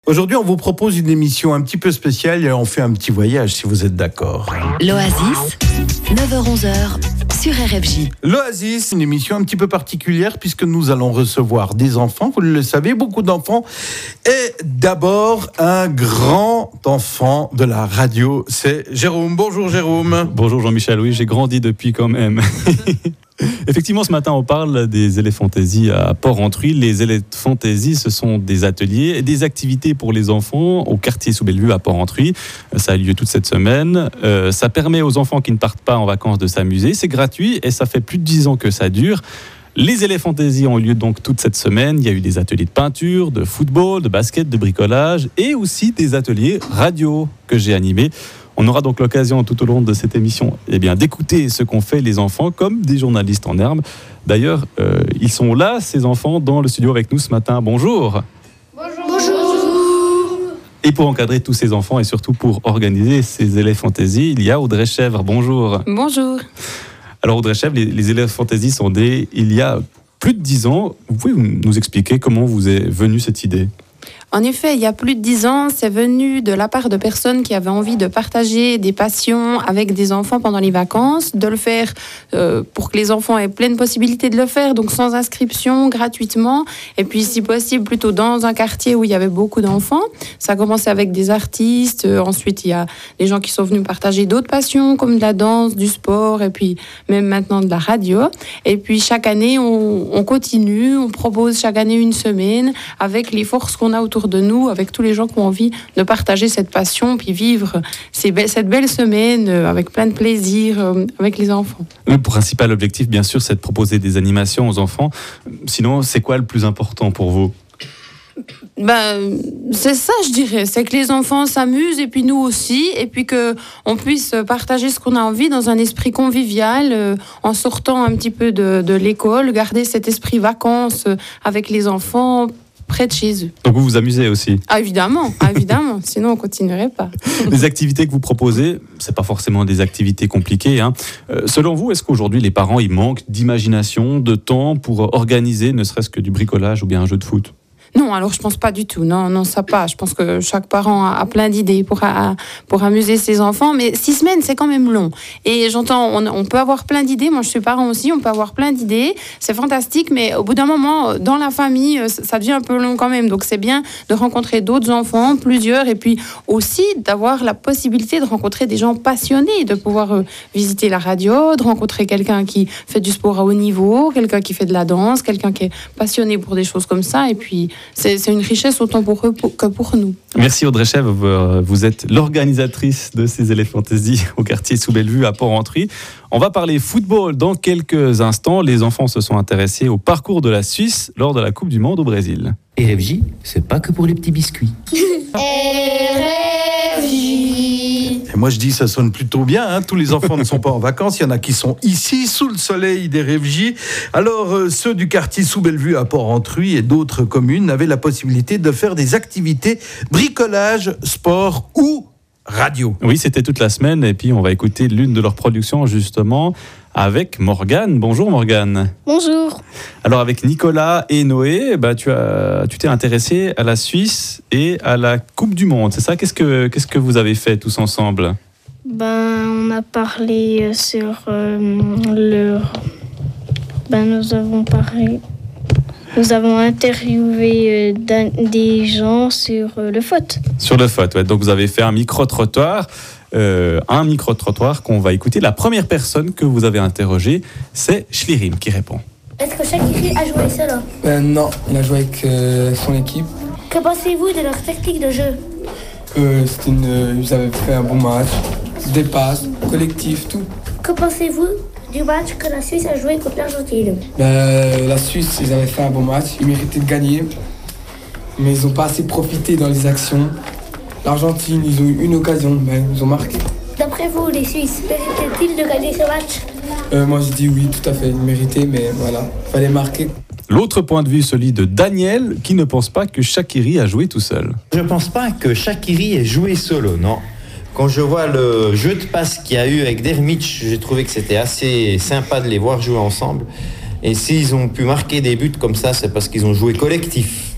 Aujourd'hui, on vous propose une émission un petit peu spéciale et on fait un petit voyage, si vous êtes d'accord. L'Oasis, 9h-11h, sur RFJ. L'Oasis, une émission un petit peu particulière puisque nous allons recevoir des enfants, vous le savez, beaucoup d'enfants. Et d'abord, un grand enfant de la radio, c'est Jérôme. Bonjour Jérôme. Bonjour Jean-Michel, oui, j'ai grandi depuis quand même. Effectivement, ce matin, on parle des éléphantésies à Port-Entruy. Les éléphantésies, ce sont des ateliers et des activités pour les enfants au quartier sous Bellevue à Port-Entruy. Ça a lieu toute cette semaine. Ça permet aux enfants qui ne partent pas en vacances de s'amuser. C'est gratuit et ça fait plus de 10 ans que ça dure. Les éléphantésies ont eu lieu donc toute cette semaine. Il y a eu des ateliers de peinture, de football, de basket, de bricolage et aussi des ateliers radio que j'ai animés. On aura donc l'occasion tout au long de cette émission d'écouter ce qu'ont fait les enfants comme des journalistes en herbe. D'ailleurs, ils sont là, ces enfants, dans le studio avec nous ce matin. Bonjour. Bonjour. Et pour encadrer tous ces enfants et surtout pour organiser ces éléphantésies, il y a Audrey Chèvre. Bonjour. Bonjour. Alors Audrey Chèvre, les éléphantésies sont nées il y a plus de 10 ans. Vous pouvez nous expliquer comment vous est venue cette idée ? En effet, il y a plus de 10 ans, c'est venu de la part de personnes qui avaient envie de partager des passions avec des enfants pendant les vacances, de le faire pour que les enfants aient pleine possibilité de le faire, donc sans inscription, gratuitement, et puis si possible plutôt dans un quartier où il y avait beaucoup d'enfants. Ça a commencé avec des artistes, ensuite il y a des gens qui sont venus partager d'autres passions comme de la danse, du sport, et puis même maintenant de la radio. Et puis chaque année, on continue, on propose chaque année une semaine avec les forces qu'on a autour de nous, avec tous les gens qui ont envie de partager cette passion, puis vivre cette belle semaine avec plein de plaisir avec les enfants. Le principal objectif, bien sûr, c'est de proposer des animations aux enfants. Sinon, c'est quoi le plus important pour vous ? C'est ça, je dirais. C'est que les enfants s'amusent et puis nous aussi, et puis qu'on puisse partager ce qu'on a envie dans un esprit convivial, en sortant un petit peu de l'école, garder cet esprit vacances avec les enfants près de chez eux. Donc vous vous amusez aussi ? Ah, évidemment, sinon on continuerait pas. Les activités que vous proposez, c'est pas forcément des activités compliquées. Selon vous, est-ce qu'aujourd'hui les parents ils manquent d'imagination, de temps pour organiser ne serait-ce que du bricolage ou bien un jeu de foot ? Non, alors je pense pas du tout. Non, ça pas. Je pense que chaque parent a plein d'idées pour amuser ses enfants, mais 6 semaines, c'est quand même long. Et j'entends, on peut avoir plein d'idées. Moi, je suis parent aussi, on peut avoir plein d'idées. C'est fantastique, mais au bout d'un moment, dans la famille, ça devient un peu long quand même. Donc, c'est bien de rencontrer d'autres enfants, plusieurs, et puis aussi d'avoir la possibilité de rencontrer des gens passionnés, de pouvoir visiter la radio, de rencontrer quelqu'un qui fait du sport à haut niveau, quelqu'un qui fait de la danse, quelqu'un qui est passionné pour des choses comme ça, et puis c'est une richesse autant pour eux que pour nous. Merci Audrey Chèvre, vous êtes l'organisatrice de ces éléphantésies au quartier sous Bellevue à Port-Entruy. On va parler football dans quelques instants. Les enfants se sont intéressés au parcours de la Suisse lors de la Coupe du Monde au Brésil. RFJ, c'est pas que pour les petits biscuits. Et moi je dis ça sonne plutôt bien, tous les enfants ne sont pas en vacances, il y en a qui sont ici sous le soleil des RFJ. Alors ceux du quartier sous Bellevue à Port-Entruy et d'autres communes avaient la possibilité de faire des activités bricolage, sport ou radio. Oui, c'était toute la semaine et puis on va écouter l'une de leurs productions justement avec Morgane. Bonjour Morgane. Bonjour. Alors avec Nicolas et Noé, tu t'es intéressé à la Suisse et à la Coupe du Monde, c'est ça ? Qu'est-ce que vous avez fait tous ensemble ? On a parlé sur Nous avons interviewé des gens sur le foot. Sur le foot, ouais. Donc vous avez fait un micro-trottoir. Qu'on va écouter. La première personne que vous avez interrogée, c'est Shlirim qui répond. Est-ce que Shaqiri a joué seul ? Non, il a joué avec son équipe. Que pensez-vous de leur technique de jeu ? Ils avaient fait un bon match, des passes, collectif, tout. Que pensez-vous du match que la Suisse a joué contre l'Argentine ? La Suisse, ils avaient fait un bon match, ils méritaient de gagner, mais ils n'ont pas assez profité dans les actions. L'Argentine, ils ont eu une occasion, mais ils ont marqué. D'après vous, les Suisses, méritaient-ils de gagner ce match ? Moi, je dis oui, tout à fait, ils méritaient, mais voilà, il fallait marquer. L'autre point de vue, celui de Daniel, qui ne pense pas que Shaqiri a joué tout seul. Je ne pense pas que Shaqiri ait joué solo, non. Quand je vois le jeu de passe qu'il y a eu avec Dermic, j'ai trouvé que c'était assez sympa de les voir jouer ensemble. Et s'ils ont pu marquer des buts comme ça, c'est parce qu'ils ont joué collectif.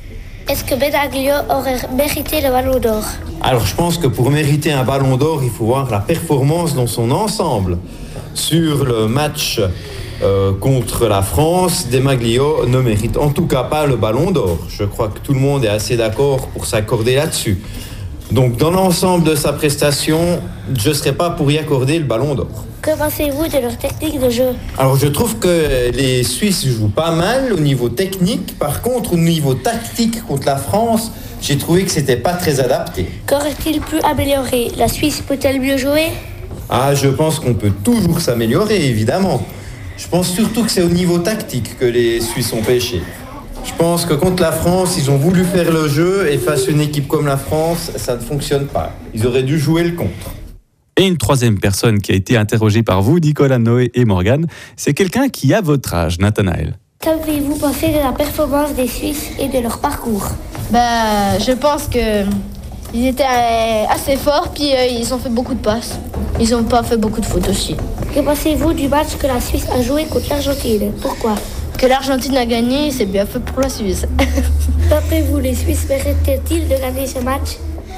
Est-ce que Benaglio aurait mérité le ballon d'or? Alors je pense que pour mériter un ballon d'or, il faut voir la performance dans son ensemble. Sur le match contre la France, Benaglio ne mérite en tout cas pas le ballon d'or. Je crois que tout le monde est assez d'accord pour s'accorder là-dessus. Donc dans l'ensemble de sa prestation, je ne serais pas pour y accorder le ballon d'or. Que pensez-vous de leur technique de jeu? Alors je trouve que les Suisses jouent pas mal au niveau technique. Par contre, au niveau tactique contre la France, j'ai trouvé que c'était pas très adapté. Qu'aurait-il pu améliorer? La Suisse peut-elle mieux jouer? Ah, je pense qu'on peut toujours s'améliorer, évidemment. Je pense surtout que c'est au niveau tactique que les Suisses ont pêché. Je pense que contre la France, ils ont voulu faire le jeu et face à une équipe comme la France, ça ne fonctionne pas. Ils auraient dû jouer le contre. Et une troisième personne qui a été interrogée par vous, Nicolas, Noé et Morgane, c'est quelqu'un qui a votre âge, Nathanaël. Qu'avez-vous pensé de la performance des Suisses et de leur parcours? Je pense qu'ils étaient assez forts, puis ils ont fait beaucoup de passes. Ils n'ont pas fait beaucoup de fautes aussi. Que pensez-vous du match que la Suisse a joué contre l'Argentine? Pourquoi? Que l'Argentine a gagné, c'est bien fait pour la Suisse. D'après vous, les Suisses mériteraient-ils de gagner ce match?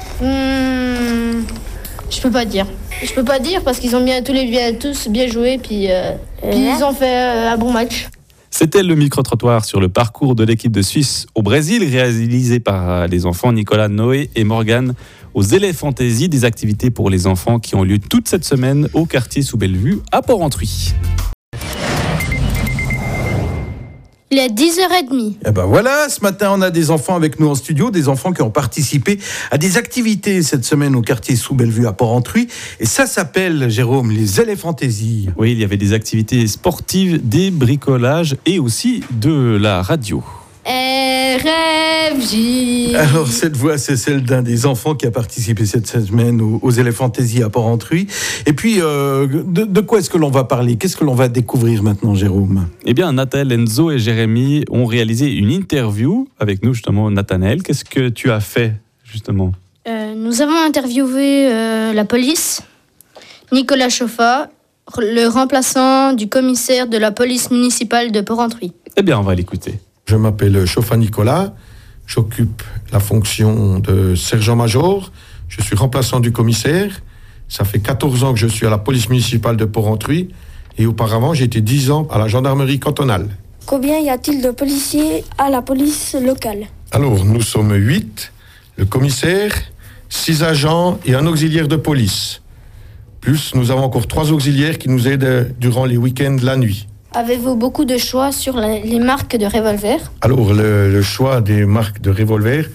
Je peux pas dire. Je peux pas dire parce qu'ils ont tous bien joué, puis ils ont fait un bon match. C'était le micro-trottoir sur le parcours de l'équipe de Suisse au Brésil, réalisé par les enfants Nicolas, Noé et Morgane aux Éléphantésies, des activités pour les enfants qui ont lieu toute cette semaine au quartier sous Bellevue à Port-Entruy. Il est 10h30. Et ben voilà, ce matin, on a des enfants avec nous en studio, des enfants qui ont participé à des activités cette semaine au quartier sous Bellevue à Port-Entruy. Et ça s'appelle, Jérôme, les Éléphantésies. Oui, il y avait des activités sportives, des bricolages et aussi de la radio. RFJ. Alors, cette voix, c'est celle d'un des enfants qui a participé cette semaine aux Éléphantésies à Port-Entruy. Et puis, de quoi est-ce que l'on va parler? Qu'est-ce que l'on va découvrir maintenant, Jérôme? Eh bien, Nathalie, Enzo et Jérémy ont réalisé une interview avec nous, justement, Nathanaël. Qu'est-ce que tu as fait, justement? Nous avons interviewé la police, Nicolas Chauffat, le remplaçant du commissaire de la police municipale de Port-Entruy. Eh bien, on va l'écouter. Je m'appelle Chauffat Nicolas, j'occupe la fonction de sergent-major, je suis remplaçant du commissaire, ça fait 14 ans que je suis à la police municipale de Port-Entruy et auparavant j'ai été 10 ans à la gendarmerie cantonale. Combien y a-t-il de policiers à la police locale? Alors nous sommes 8, le commissaire, 6 agents et un auxiliaire de police. Plus nous avons encore 3 auxiliaires qui nous aident durant les week-ends la nuit. Avez-vous beaucoup de choix sur les marques de revolver? Alors, le choix des marques de revolver,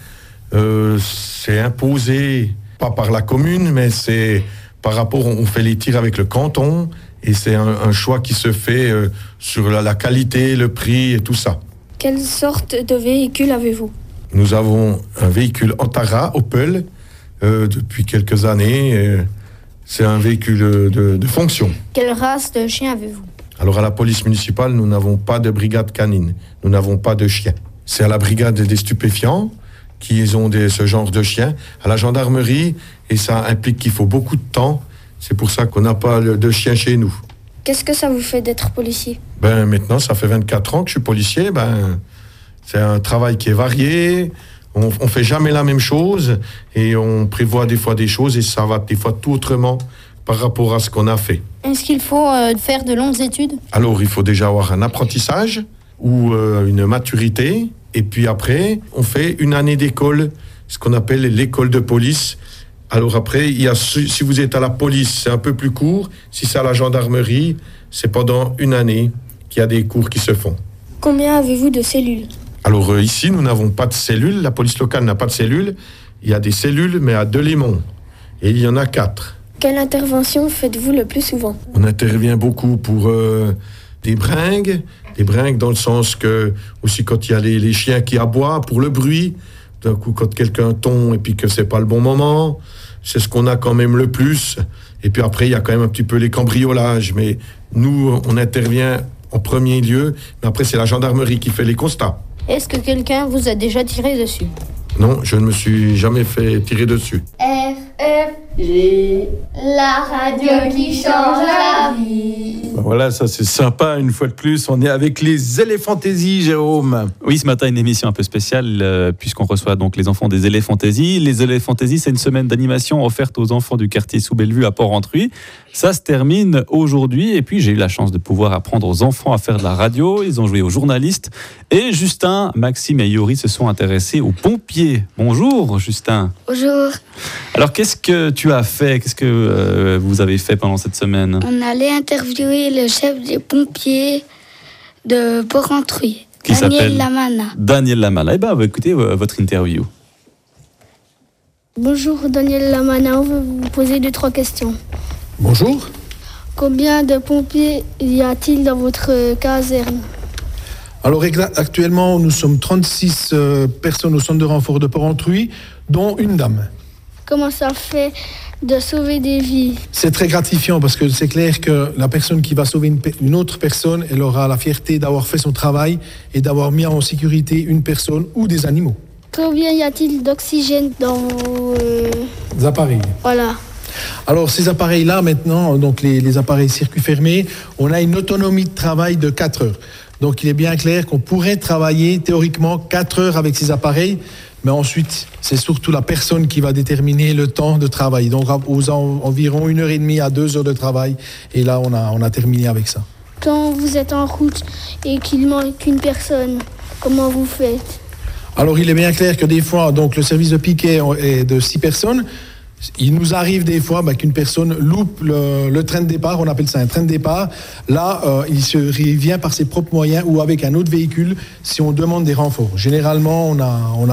c'est imposé, pas par la commune, mais c'est par rapport, on fait les tirs avec le canton, et c'est un choix qui se fait sur la qualité, le prix et tout ça. Quelle sorte de véhicule avez-vous? Nous avons un véhicule Antara, Opel, depuis quelques années. C'est un véhicule de fonction. Quelle race de chien avez-vous? Alors à la police municipale, nous n'avons pas de brigade canine, nous n'avons pas de chiens. C'est à la brigade des stupéfiants qui ont ce genre de chiens, à la gendarmerie, et ça implique qu'il faut beaucoup de temps. C'est pour ça qu'on n'a pas de chiens chez nous. Qu'est-ce que ça vous fait d'être policier? Maintenant, ça fait 24 ans que je suis policier. C'est un travail qui est varié, on fait jamais la même chose, et on prévoit des fois des choses, et ça va des fois tout autrement par rapport à ce qu'on a fait. Est-ce qu'il faut faire de longues études? Alors, il faut déjà avoir un apprentissage ou une maturité. Et puis après, on fait une année d'école, ce qu'on appelle l'école de police. Alors après, si vous êtes à la police, c'est un peu plus court. Si c'est à la gendarmerie, c'est pendant une année qu'il y a des cours qui se font. Combien avez-vous de cellules? Alors ici, nous n'avons pas de cellules. La police locale n'a pas de cellules. Il y a des cellules, mais à Delémont. Et il y en a 4. Quelle intervention faites-vous le plus souvent? On intervient beaucoup pour des bringues dans le sens que, aussi quand il y a les chiens qui aboient pour le bruit, d'un coup quand quelqu'un tombe et puis que c'est pas le bon moment, c'est ce qu'on a quand même le plus. Et puis après, il y a quand même un petit peu les cambriolages, mais nous, on intervient en premier lieu, mais après c'est la gendarmerie qui fait les constats. Est-ce que quelqu'un vous a déjà tiré dessus? Non, je ne me suis jamais fait tirer dessus. RFJ, la radio qui change la vie. Voilà, ça c'est sympa, une fois de plus. On est avec les Éléphantésies, Jérôme. Oui, ce matin, une émission un peu spéciale, puisqu'on reçoit donc les enfants des Éléphantésies. Les Éléphantésies, c'est une semaine d'animation offerte aux enfants du quartier sous Bellevue à Port-Rentruy. Ça se termine aujourd'hui. Et puis, j'ai eu la chance de pouvoir apprendre aux enfants à faire de la radio. Ils ont joué aux journalistes. Et Justin, Maxime et Yori se sont intéressés aux pompiers. Bonjour, Justin. Bonjour. Alors, qu'est-ce que tu as fait? Qu'est-ce que vous avez fait pendant cette semaine? On allait interviewer le chef des pompiers de Port-Rentruy, Daniel Lamana. Daniel Lamana. Eh bien, écoutez votre interview. Bonjour Daniel Lamana, on veut vous poser 2-3 questions. Bonjour. Combien de pompiers y a-t-il dans votre caserne? Alors actuellement, nous sommes 36 personnes au centre de renfort de Port-Rentruy, dont une dame. Comment ça fait de sauver des vies? C'est très gratifiant parce que c'est clair que la personne qui va sauver une autre personne, elle aura la fierté d'avoir fait son travail et d'avoir mis en sécurité une personne ou des animaux. Combien y a-t-il d'oxygène dans vos appareils? Voilà. Alors ces appareils-là maintenant, donc les appareils circuit fermé, on a une autonomie de travail de 4 heures. Donc il est bien clair qu'on pourrait travailler théoriquement 4 heures avec ces appareils, mais ensuite c'est surtout la personne qui va déterminer le temps de travail. Donc aux environ 1h30 à 2 heures de travail, et là on a terminé avec ça. Quand vous êtes en route et qu'il manque une personne, comment vous faites? Alors il est bien clair que des fois, donc le service de piquet est de 6 personnes. Il nous arrive des fois qu'une personne loupe le train de départ, on appelle ça un train de départ. Là, il vient par ses propres moyens ou avec un autre véhicule si on demande des renforts. Généralement, on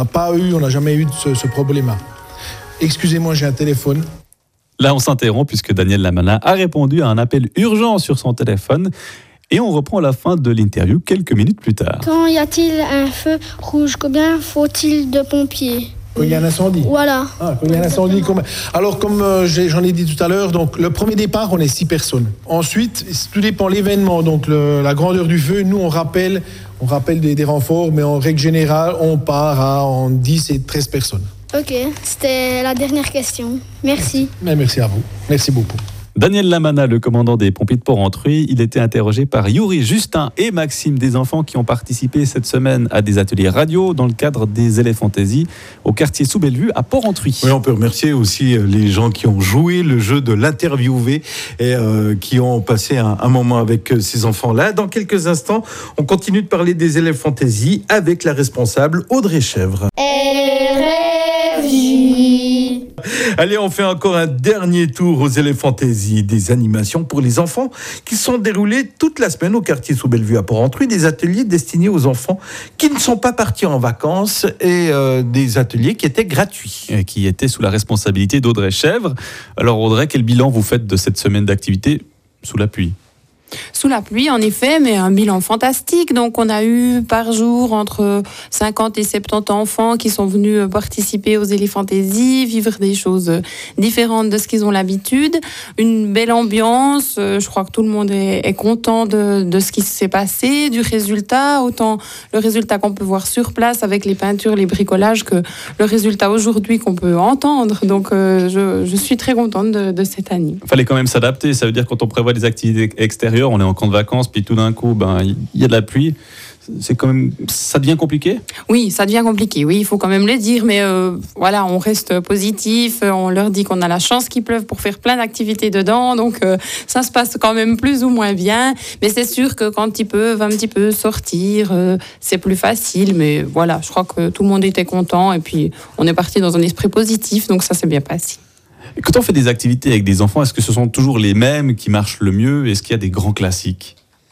n'a jamais eu ce problème-là. Excusez-moi, j'ai un téléphone. Là, on s'interrompt puisque Daniel Lamana a répondu à un appel urgent sur son téléphone. Et on reprend la fin de l'interview quelques minutes plus tard. Quand y a-t-il un feu rouge, combien faut-il de pompiers? Quand il y a un incendie. Voilà. Quand il y a un incendie. Alors, comme j'en ai dit tout à l'heure, donc le premier départ, on est 6 personnes. Ensuite, tout dépend de l'événement, donc la grandeur du feu. Nous, on rappelle des renforts, mais en règle générale, on part en 10 et 13 personnes. Ok, c'était la dernière question. Merci. Mais merci à vous. Merci beaucoup. Daniel Lamana, le commandant des pompiers de Port-Rentruy, il était interrogé par Yuri, Justin et Maxime, des enfants qui ont participé cette semaine à des ateliers radio dans le cadre des Éléphantésies au quartier sous Bellevue à Port-Rentruy. Oui, on peut remercier aussi les gens qui ont joué le jeu de l'interviewer et qui ont passé un moment avec ces enfants-là. Dans quelques instants, on continue de parler des Éléphantésies avec la responsable Audrey Chèvre. Allez, on fait encore un dernier tour aux Éléphantésies, des animations pour les enfants qui sont déroulées toute la semaine au quartier sous Bellevue à Port-Rentruy, des ateliers destinés aux enfants qui ne sont pas partis en vacances et des ateliers qui étaient gratuits. Et qui étaient sous la responsabilité d'Audrey Chèvre. Alors Audrey, quel bilan vous faites de cette semaine d'activité sous la pluie ? Sous la pluie, en effet, mais un bilan fantastique. Donc, on a eu par jour entre 50 et 70 enfants qui sont venus participer aux Éléphantésies, vivre des choses différentes de ce qu'ils ont l'habitude. Une belle ambiance. Je crois que tout le monde est content de ce qui s'est passé, du résultat. Autant le résultat qu'on peut voir sur place avec les peintures, les bricolages, que le résultat aujourd'hui qu'on peut entendre. Donc, je suis très contente de cette année. Il fallait quand même s'adapter. Ça veut dire quand on prévoit des activités extérieures, on est en camp de vacances, puis tout d'un coup, il y a de la pluie. Ça devient compliqué ? Oui, ça devient compliqué. Oui, il faut quand même le dire. Mais voilà, on reste positif. On leur dit qu'on a la chance qu'il pleuve pour faire plein d'activités dedans. Donc, ça se passe quand même plus ou moins bien. Mais c'est sûr que quand ils peuvent un petit peu sortir, c'est plus facile. Mais voilà, je crois que tout le monde était content. Et puis, on est parti dans un esprit positif. Donc, ça s'est bien passé. Quand on fait des activités avec des enfants, est-ce que ce sont toujours les mêmes qui marchent le mieux ? Est-ce qu'il y a des grands classiques ?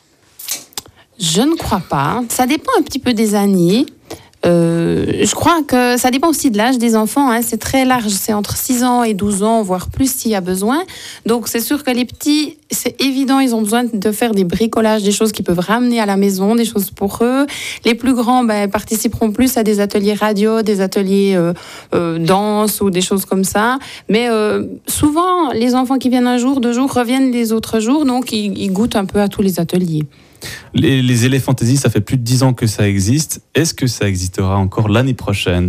Je ne crois pas. Ça dépend un petit peu des années. Je crois que ça dépend aussi de l'âge des enfants. C'est très large. C'est entre 6 ans et 12 ans, voire plus s'il y a besoin. Donc, c'est sûr que les petits, c'est évident, ils ont besoin de faire des bricolages, des choses qu'ils peuvent ramener à la maison, des choses pour eux. Les plus grands participeront plus à des ateliers radio, des ateliers danse ou des choses comme ça. Mais souvent, les enfants qui viennent un jour, 2 jours, reviennent les autres jours. Donc, ils goûtent un peu à tous les ateliers. Les Éléphantésies, ça fait plus de 10 ans que ça existe. Est-ce que ça existera encore l'année prochaine ?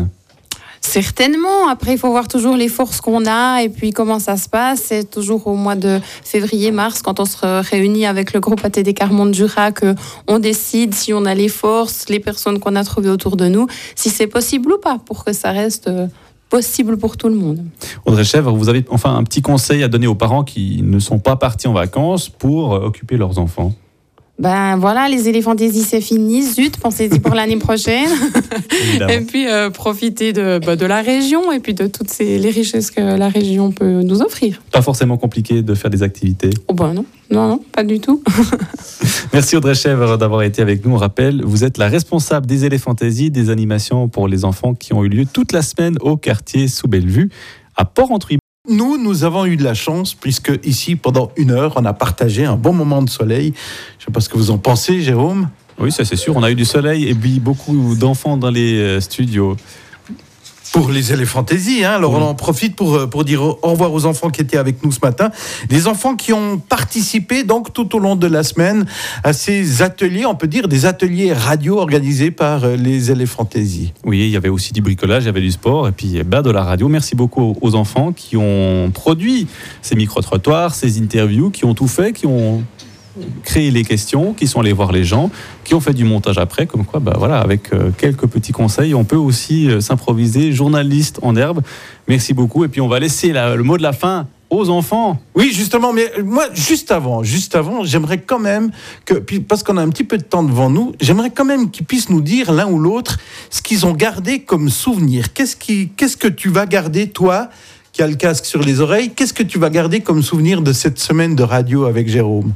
Certainement. Après, il faut voir toujours les forces qu'on a et puis comment ça se passe. C'est toujours au mois de février-mars, quand on se réunit avec le groupe ATD Carmont-Jura, qu'on décide si on a les forces, les personnes qu'on a trouvées autour de nous, si c'est possible ou pas, pour que ça reste possible pour tout le monde. Audrey Chèvre, vous avez enfin un petit conseil à donner aux parents qui ne sont pas partis en vacances pour occuper leurs enfants? Ben voilà, les éléphantésies c'est fini, zut, pensez-y pour l'année prochaine. Et puis profitez de la région et puis de toutes les richesses que la région peut nous offrir. Pas forcément compliqué de faire des activités? Oh ben non, pas du tout. Merci Audrey Chèvre d'avoir été avec nous. On rappelle, vous êtes la responsable des éléphantésies, des animations pour les enfants qui ont eu lieu toute la semaine au quartier sous Bellevue à Port-Entruy. Nous avons eu de la chance, puisque ici, pendant 1 heure, on a partagé un bon moment de soleil. Je ne sais pas ce que vous en pensez, Jérôme. Oui, ça c'est sûr. On a eu du soleil et puis beaucoup d'enfants dans les studios. Pour les éléphantésies, hein. Alors on en profite pour dire au revoir aux enfants qui étaient avec nous ce matin. Les enfants qui ont participé donc tout au long de la semaine à ces ateliers, on peut dire des ateliers radio organisés par les éléphantésies. Oui, il y avait aussi du bricolage, il y avait du sport et puis de la radio. Merci beaucoup aux enfants qui ont produit ces micro-trottoirs, ces interviews, qui ont tout fait, qui ont créé les questions, qui sont allés voir les gens, qui ont fait du montage après, comme quoi, voilà, avec quelques petits conseils, on peut aussi s'improviser journaliste en herbe. Merci beaucoup. Et puis on va laisser le mot de la fin aux enfants. Oui, justement, mais moi, juste avant, j'aimerais quand même parce qu'on a un petit peu de temps devant nous, j'aimerais quand même qu'ils puissent nous dire l'un ou l'autre ce qu'ils ont gardé comme souvenir. Qu'est-ce que tu vas garder, toi, qui as le casque sur les oreilles, qu'est-ce que tu vas garder comme souvenir de cette semaine de radio avec Jérôme?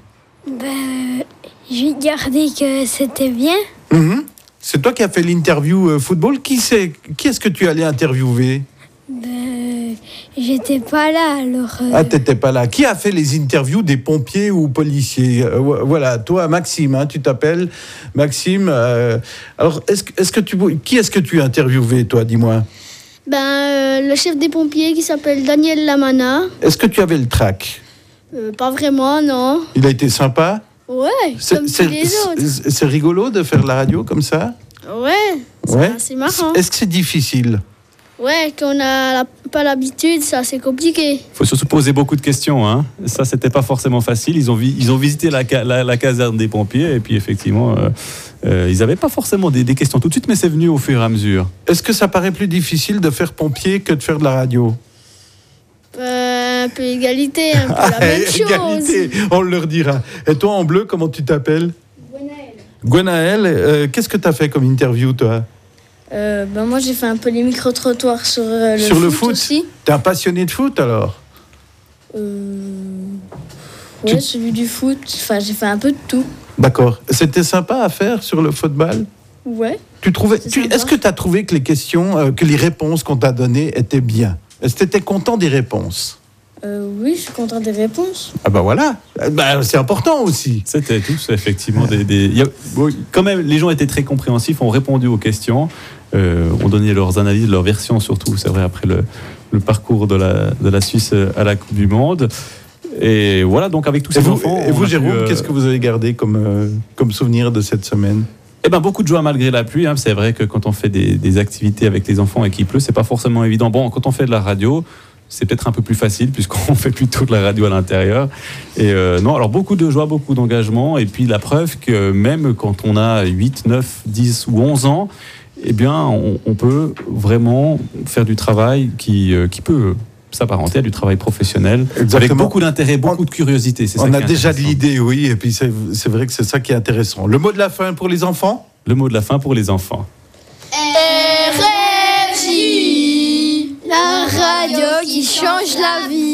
Je vais garder que c'était bien. C'est toi qui as fait l'interview football. Qui est-ce que tu allais interviewer? J'étais pas là, alors... Ah, t'étais pas là. Qui a fait les interviews des pompiers ou policiers? Voilà, toi, Maxime, hein, tu t'appelles Maxime. Alors, qui est-ce que tu as interviewé, toi, dis-moi? Le chef des pompiers qui s'appelle Daniel Lamana. Est-ce que tu avais le trac? Pas vraiment, non. Il a été sympa? Ouais, comme tous les autres. C'est rigolo de faire de la radio comme ça? Ouais, c'est marrant. Est-ce que c'est difficile? Ouais, qu'on n'a pas l'habitude, ça c'est compliqué. Il faut surtout poser beaucoup de questions, hein. Ça, c'était pas forcément facile. Ils ont visité la caserne des pompiers et puis effectivement, ils n'avaient pas forcément des questions tout de suite, mais c'est venu au fur et à mesure. Est-ce que ça paraît plus difficile de faire pompier que de faire de la radio? Un peu égalité, un peu la même chose. On leur dira. Et toi, en bleu, comment tu t'appelles? Gwenaël, qu'est-ce que tu as fait comme interview, toi? Moi, j'ai fait un peu les micro-trottoirs sur le foot aussi. T'es un passionné de foot, alors? Ouais, j'ai vu du foot. Enfin, j'ai fait un peu de tout. D'accord. C'était sympa à faire sur le football? Ouais. Est-ce que tu as trouvé que les questions, que les réponses qu'on t'a données étaient bien? Est-ce que tu étais content des réponses? Oui, je suis content des réponses. Ah voilà, c'est important aussi. C'était tous effectivement quand même, les gens étaient très compréhensifs, ont répondu aux questions, ont donné leurs analyses, leurs versions surtout, c'est vrai, après le parcours de la Suisse à la Coupe du Monde. Et voilà, donc avec tous ces enfants... Et vous, Jérôme, qu'est-ce que vous avez gardé comme souvenir de cette semaine? Beaucoup de joie malgré la pluie. Hein. C'est vrai que quand on fait des activités avec les enfants et qu'il pleut, c'est pas forcément évident. Bon, quand on fait de la radio, c'est peut-être un peu plus facile puisqu'on fait plutôt de la radio à l'intérieur. Et non, alors beaucoup de joie, beaucoup d'engagement. Et puis la preuve que même quand on a 8, 9, 10 ou 11 ans, on peut vraiment faire du travail qui peut s'apparenter à du travail professionnel. Exactement. Avec beaucoup d'intérêt, beaucoup de curiosité. On a déjà de l'idée, oui, et puis c'est vrai que c'est ça qui est intéressant. Le mot de la fin pour les enfants? Le mot de la fin pour les enfants. RFJ, la radio qui change la vie.